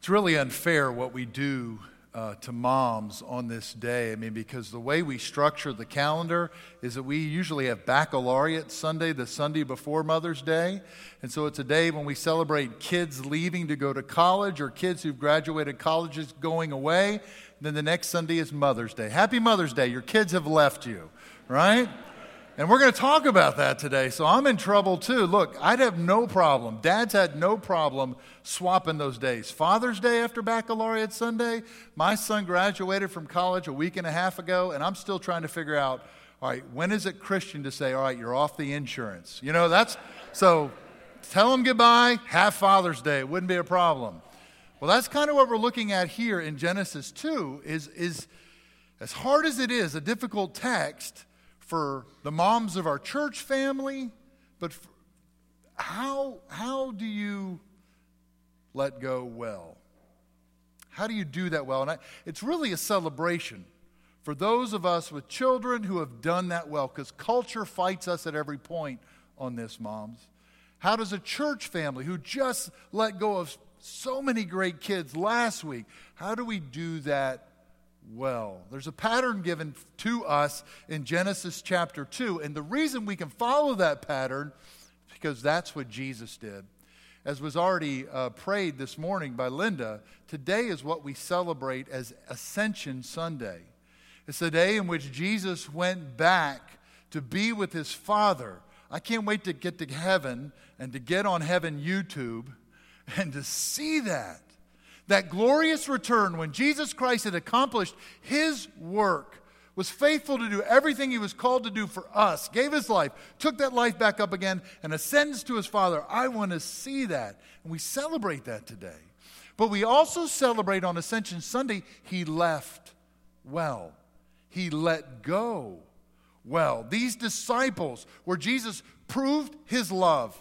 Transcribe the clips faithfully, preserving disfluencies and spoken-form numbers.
It's really unfair what we do uh, to moms on this day. I mean, because the way we structure the calendar is that we usually have Baccalaureate Sunday, the Sunday before Mother's Day. And so it's a day when we celebrate kids leaving to go to college or kids who've graduated colleges going away. Then the next Sunday is Mother's Day. Happy Mother's Day. Your kids have left you, right? And we're going to talk about that today, so I'm in trouble too. Look, I'd have no problem. Dads had no problem swapping those days. Father's Day after Baccalaureate Sunday, my son graduated from college a week and a half ago, and I'm still trying to figure out, all right, when is it Christian to say, all right, you're off the insurance? You know, that's, so tell him goodbye, have Father's Day. It wouldn't be a problem. Well, that's kind of what we're looking at here in Genesis two, is, is as hard as it is, a difficult text for the moms of our church family, but for, how, how do you let go well? How do you do that well? And I, it's really a celebration for those of us with children who have done that well, because culture fights us at every point on this, moms. How does a church family who just let go of so many great kids last week, how do we do that well? There's a pattern given to us in Genesis chapter two, and the reason we can follow that pattern is because that's what Jesus did. As was already uh, prayed this morning by Linda, today is what we celebrate as Ascension Sunday. It's the day in which Jesus went back to be with his Father. I can't wait to get to heaven and to get on Heaven YouTube and to see that. That glorious return when Jesus Christ had accomplished his work, was faithful to do everything he was called to do for us, gave his life, took that life back up again, and ascends to his Father. I want to see that. And we celebrate that today. But we also celebrate on Ascension Sunday, he left well. He let go well. These disciples, where Jesus proved his love,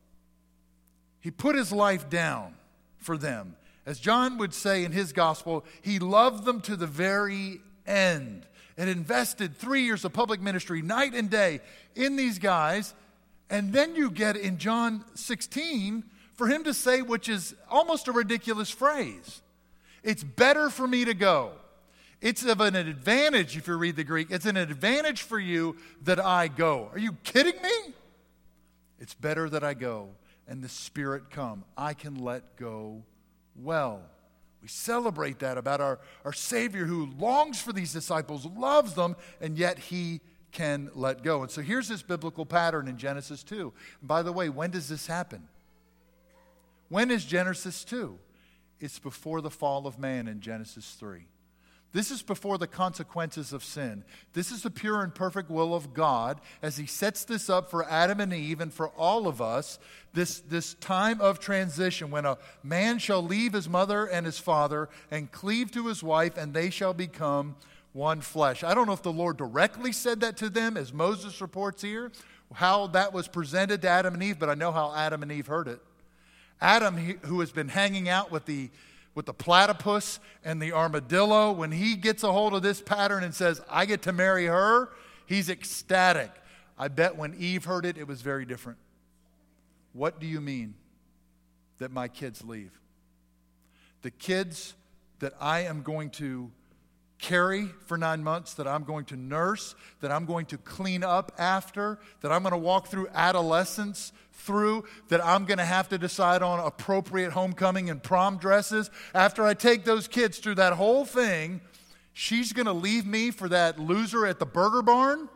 he put his life down for them. As John would say in his gospel, he loved them to the very end and invested three years of public ministry, night and day, in these guys. And then you get in John sixteen for him to say, which is almost a ridiculous phrase, it's better for me to go. It's of an advantage, if you read the Greek, it's an advantage for you that I go. Are you kidding me? It's better that I go and the Spirit come. I can let go well. We celebrate that about our, our Savior who longs for these disciples, loves them, and yet he can let go. And so here's this biblical pattern in Genesis two. And by the way, when does this happen? When is Genesis two? It's before the fall of man in Genesis three. This is before the consequences of sin. This is the pure and perfect will of God as he sets this up for Adam and Eve and for all of us, this, this time of transition when a man shall leave his mother and his father and cleave to his wife, and they shall become one flesh. I don't know if the Lord directly said that to them, as Moses reports here, how that was presented to Adam and Eve, but I know how Adam and Eve heard it. Adam, who has been hanging out with the with the platypus and the armadillo, when he gets a hold of this pattern and says, I get to marry her, he's ecstatic. I bet when Eve heard it, it was very different. What do you mean that my kids leave? The kids that I am going to carry for nine months, that I'm going to nurse, that I'm going to clean up after, that I'm going to walk through adolescence through, that I'm going to have to decide on appropriate homecoming and prom dresses. After I take those kids through that whole thing, she's going to leave me for that loser at the Burger Barn?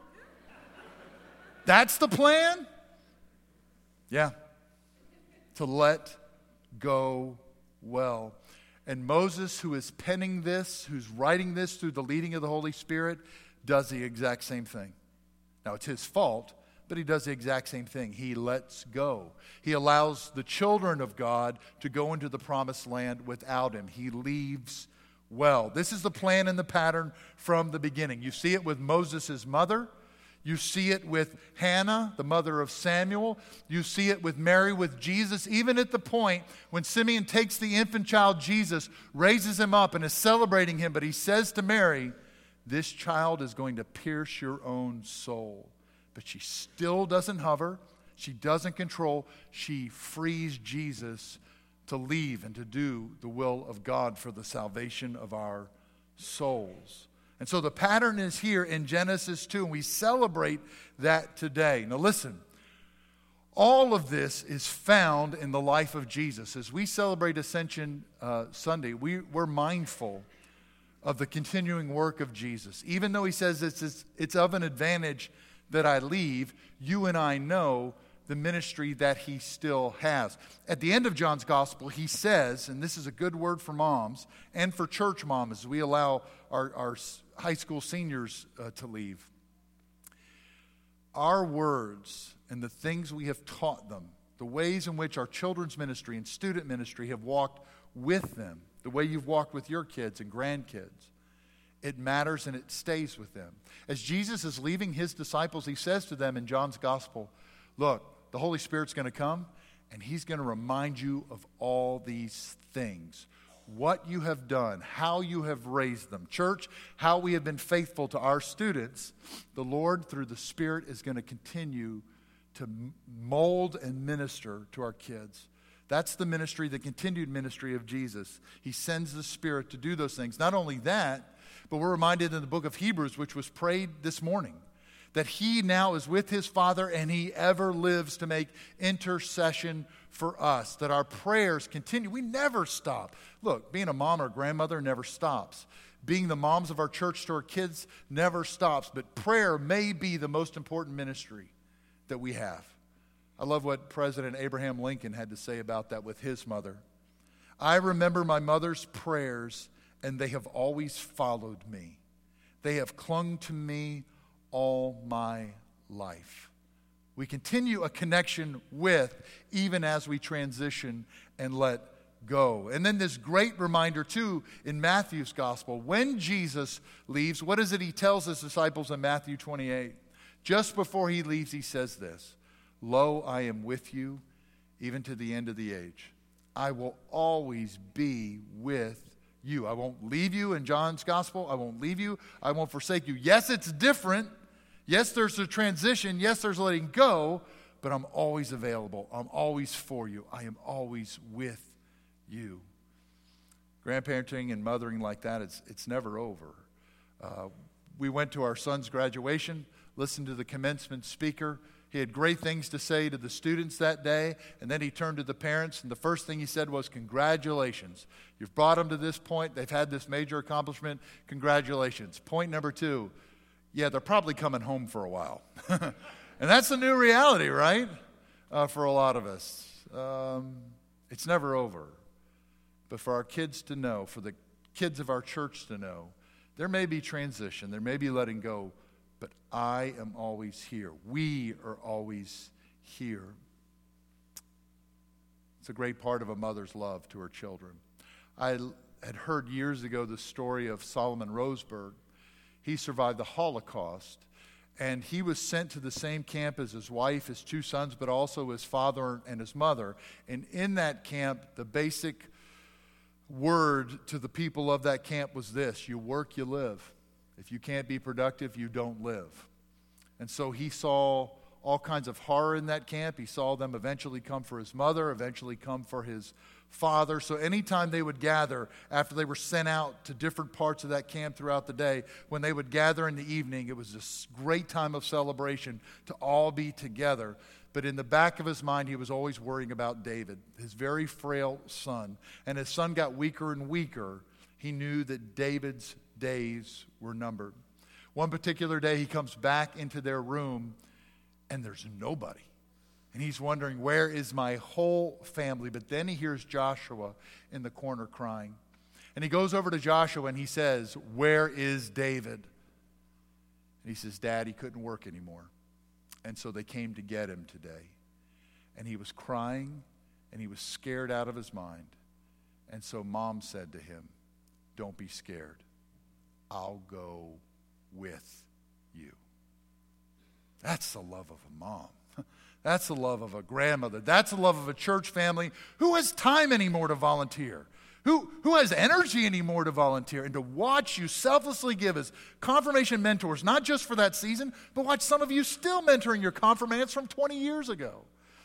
That's the plan? Yeah. To let go well. And Moses, who is penning this, who's writing this through the leading of the Holy Spirit, does the exact same thing. Now, it's his fault, but he does the exact same thing. He lets go. He allows the children of God to go into the promised land without him. He leaves well. This is the plan and the pattern from the beginning. You see it with Moses' mother. You see it with Hannah, the mother of Samuel. You see it with Mary, with Jesus, even at the point when Simeon takes the infant child Jesus, raises him up and is celebrating him, but he says to Mary, this child is going to pierce your own soul. But she still doesn't hover. She doesn't control. She frees Jesus to leave and to do the will of God for the salvation of our souls. And so the pattern is here in Genesis two, and we celebrate that today. Now listen, all of this is found in the life of Jesus. As we celebrate Ascension uh, Sunday, we, we're mindful of the continuing work of Jesus. Even though he says it's, it's, it's of an advantage that I leave, you and I know the ministry that he still has. At the end of John's gospel, he says, and this is a good word for moms and for church moms as we allow our, our high school seniors uh, to leave. Our words and the things we have taught them, the ways in which our children's ministry and student ministry have walked with them, the way you've walked with your kids and grandkids, it matters and it stays with them. As Jesus is leaving his disciples, he says to them in John's gospel, look, the Holy Spirit's going to come, and he's going to remind you of all these things. What you have done, how you have raised them. Church, how we have been faithful to our students. The Lord, through the Spirit, is going to continue to mold and minister to our kids. That's the ministry, the continued ministry of Jesus. He sends the Spirit to do those things. Not only that, but we're reminded in the book of Hebrews, which was prayed this morning, that he now is with his Father and he ever lives to make intercession for us, that our prayers continue. We never stop. Look, being a mom or grandmother never stops. Being the moms of our church to our kids never stops. But prayer may be the most important ministry that we have. I love what President Abraham Lincoln had to say about that with his mother. I remember my mother's prayers, and they have always followed me. They have clung to me all my life. We continue a connection with even as we transition and let go. And then this great reminder too in Matthew's gospel. When Jesus leaves, what is it he tells his disciples in Matthew twenty-eight? Just before he leaves, he says this, lo, I am with you even to the end of the age. I will always be with you. I won't leave you in John's gospel. I won't leave you. I won't forsake you. Yes, it's different. Yes, there's a transition. Yes, there's letting go, but I'm always available. I'm always for you. I am always with you. Grandparenting and mothering like that, it's, it's never over. Uh, we went to our son's graduation, listened to the commencement speaker. He had great things to say to the students that day, and then he turned to the parents, and the first thing he said was, congratulations. You've brought them to this point. They've had this major accomplishment. Congratulations. Point number two, yeah, they're probably coming home for a while. And that's the new reality, right, uh, for a lot of us. Um, it's never over. But for our kids to know, for the kids of our church to know, there may be transition, there may be letting go, but I am always here. We are always here. It's a great part of a mother's love to her children. I had heard years ago the story of Solomon Roseberg. He survived the Holocaust, and he was sent to the same camp as his wife, his two sons, but also his father and his mother. And in that camp, the basic word to the people of that camp was this: you work, you live. If you can't be productive, you don't live. And so he saw all kinds of horror in that camp. He saw them eventually come for his mother, eventually come for his father. So anytime they would gather, after they were sent out to different parts of that camp throughout the day, when they would gather in the evening, it was this great time of celebration to all be together. But in the back of his mind, he was always worrying about David, his very frail son. And his son got weaker and weaker. He knew that David's days were numbered. One particular day, he comes back into their room, and there's nobody. And he's wondering, where is my whole family? But then he hears Joshua in the corner crying. And he goes over to Joshua, and he says, where is David? And he says, Dad, he couldn't work anymore. And so they came to get him today. And he was crying, and he was scared out of his mind. And so Mom said to him, don't be scared. I'll go with you. That's the love of a mom. That's the love of a grandmother. That's the love of a church family. Who has time anymore to volunteer? Who, who has energy anymore to volunteer? And to watch you selflessly give as confirmation mentors, not just for that season, but watch some of you still mentoring your confirmants from twenty years ago.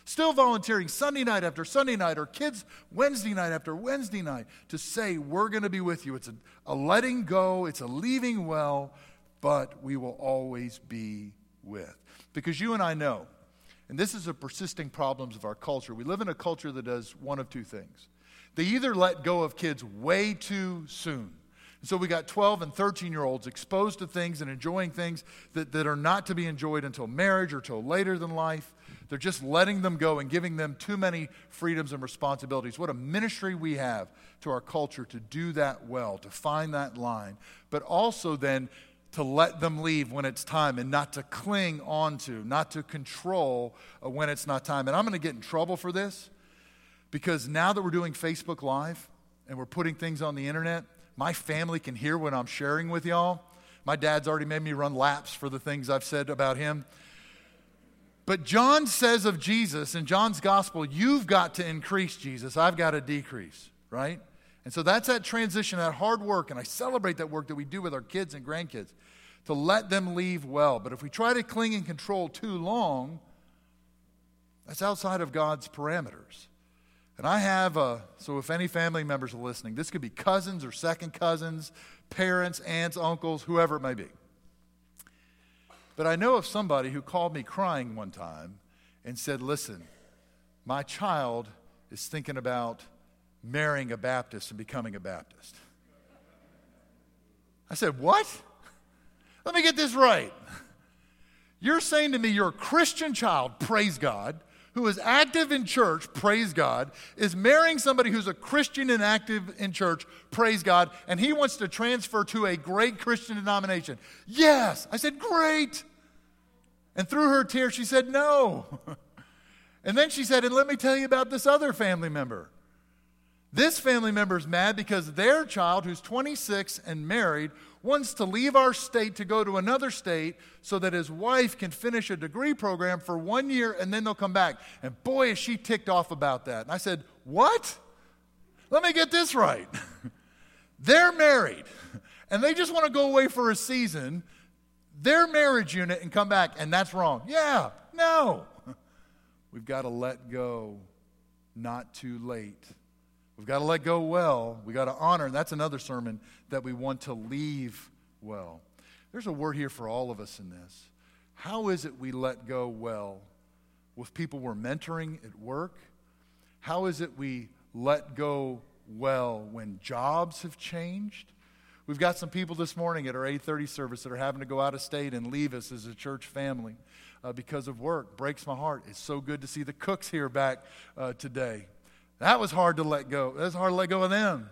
Still volunteering Sunday night after Sunday night, or kids Wednesday night after Wednesday night, to say, we're going to be with you. It's a, a letting go, it's a leaving well, but we will always be with. Because you and I know, and this is a persisting problems of our culture, we live in a culture that does one of two things. They either let go of kids way too soon. And so we got twelve and thirteen-year-olds exposed to things and enjoying things that, that are not to be enjoyed until marriage or till later than life. They're just letting them go and giving them too many freedoms and responsibilities. What a ministry we have to our culture to do that well, to find that line, but also then to let them leave when it's time and not to cling on to, not to control uh, when it's not time. And I'm going to get in trouble for this because now that we're doing Facebook Live and we're putting things on the internet, my family can hear what I'm sharing with y'all. My dad's already made me run laps for the things I've said about him. But John says of Jesus in John's gospel, you've got to increase, Jesus. I've got to decrease, right? And so that's that transition, that hard work, and I celebrate that work that we do with our kids and grandkids to let them leave well. But if we try to cling and control too long, that's outside of God's parameters. And I have, a, so if any family members are listening, this could be cousins or second cousins, parents, aunts, uncles, whoever it may be. But I know of somebody who called me crying one time and said, listen, my child is thinking about marrying a Baptist and becoming a Baptist. I said, what? Let me get this right. You're saying to me your Christian child, praise God, who is active in church, praise God, is marrying somebody who's a Christian and active in church, praise God, and he wants to transfer to a great Christian denomination. Yes. I said, great. And through her tears, she said, no. And then she said, and let me tell you about this other family member. This family member is mad because their child, who's twenty-six and married, wants to leave our state to go to another state so that his wife can finish a degree program for one year and then they'll come back. And boy, is she ticked off about that. And I said, what? Let me get this right. They're married and they just want to go away for a season, their marriage unit, and come back, and that's wrong. Yeah, no. We've got to let go, not too late. We've got to let go well. We've got to honor, and that's another sermon, that we want to leave well. There's a word here for all of us in this. How is it we let go well with people we're mentoring at work? How is it we let go well when jobs have changed? We've got some people this morning at our eight thirty service that are having to go out of state and leave us as a church family uh, because of work. Breaks my heart. It's so good to see the cooks here back uh, today. That was hard to let go. That was hard to let go of them.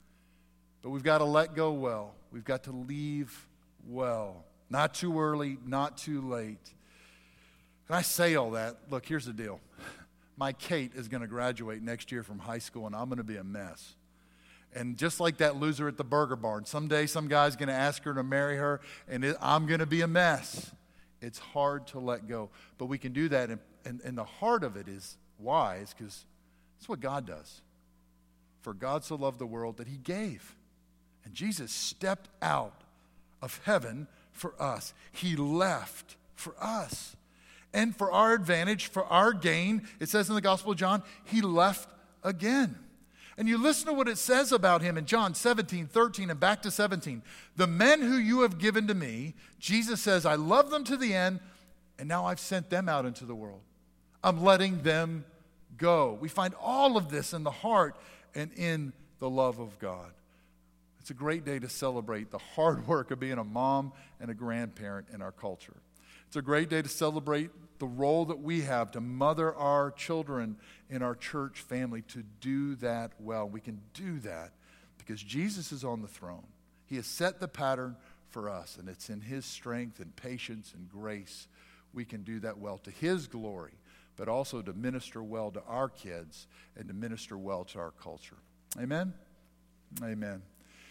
But we've got to let go well. We've got to leave well. Not too early, not too late. And I say all that. Look, here's the deal. My Kate is going to graduate next year from high school, and I'm going to be a mess. And just like that loser at the Burger Barn, someday some guy's going to ask her to marry her, and it, I'm going to be a mess. It's hard to let go. But we can do that, and, and, and the heart of it is wise, because that's what God does. For God so loved the world that he gave. And Jesus stepped out of heaven for us. He left for us. And for our advantage, for our gain, it says in the Gospel of John, he left again. And you listen to what it says about him in John seventeen, thirteen, and back to seventeen. The men who you have given to me, Jesus says, I love them to the end, and now I've sent them out into the world. I'm letting them go. We find all of this in the heart and in the love of God. It's a great day to celebrate the hard work of being a mom and a grandparent in our culture. It's a great day to celebrate the role that we have to mother our children in our church family, to do that well. We can do that because Jesus is on the throne. He has set the pattern for us, and it's in his strength and patience and grace we can do that well to his glory, but also to minister well to our kids and to minister well to our culture. Amen? Amen.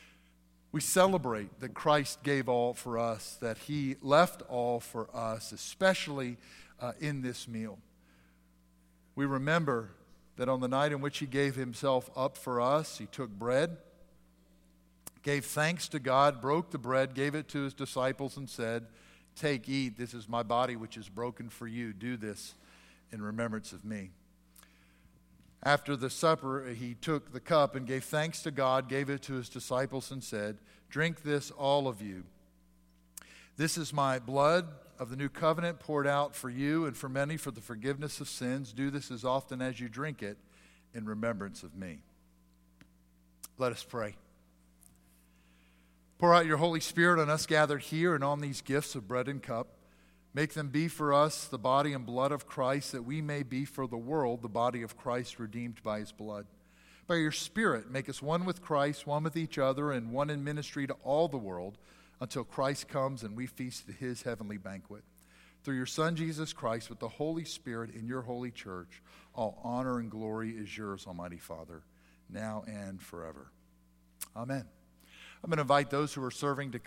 We celebrate that Christ gave all for us, that he left all for us, especially uh, in this meal. We remember that on the night in which he gave himself up for us, he took bread, gave thanks to God, broke the bread, gave it to his disciples, and said, take, eat, this is my body which is broken for you. Do this in remembrance of me. After the supper, he took the cup and gave thanks to God, gave it to his disciples, and said, "Drink this, all of you. This is my blood of the new covenant poured out for you and for many for the forgiveness of sins. Do this as often as you drink it in remembrance of me." Let us pray. Pour out your Holy Spirit on us gathered here and on these gifts of bread and cup. Make them be for us the body and blood of Christ, that we may be for the world the body of Christ redeemed by his blood. By your Spirit, make us one with Christ, one with each other, and one in ministry to all the world, until Christ comes and we feast at his heavenly banquet. Through your Son, Jesus Christ, with the Holy Spirit in your holy church, all honor and glory is yours, Almighty Father, now and forever. Amen. I'm going to invite those who are serving to come.